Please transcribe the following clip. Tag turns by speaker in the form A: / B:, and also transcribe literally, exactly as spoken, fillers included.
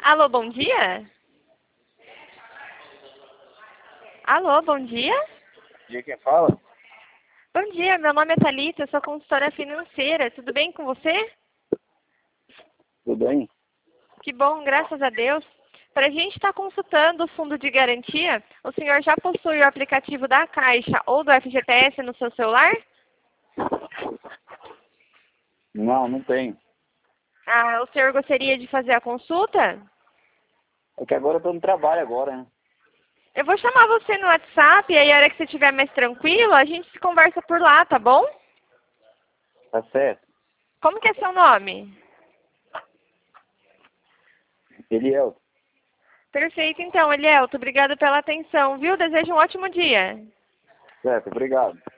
A: Alô, bom dia? Alô, bom dia?
B: De quem fala?
A: Bom dia, meu nome é Thalita, eu sou consultora financeira. Tudo bem com você?
B: Tudo bem?
A: Que bom, graças a Deus. Para a gente estar consultando o fundo de garantia, o senhor já possui o aplicativo da Caixa ou do F G T S no seu celular?
B: Não, não tenho.
A: Ah, o senhor gostaria de fazer a consulta?
B: É que agora eu tô no trabalho agora, né?
A: Eu vou chamar você no WhatsApp e aí a hora que você estiver mais tranquilo, a gente se conversa por lá, tá bom?
B: Tá certo.
A: Como que é seu nome?
B: Eliel.
A: Perfeito, então, Elielto. Obrigada pela atenção, viu? Desejo um ótimo dia.
B: Certo, obrigado.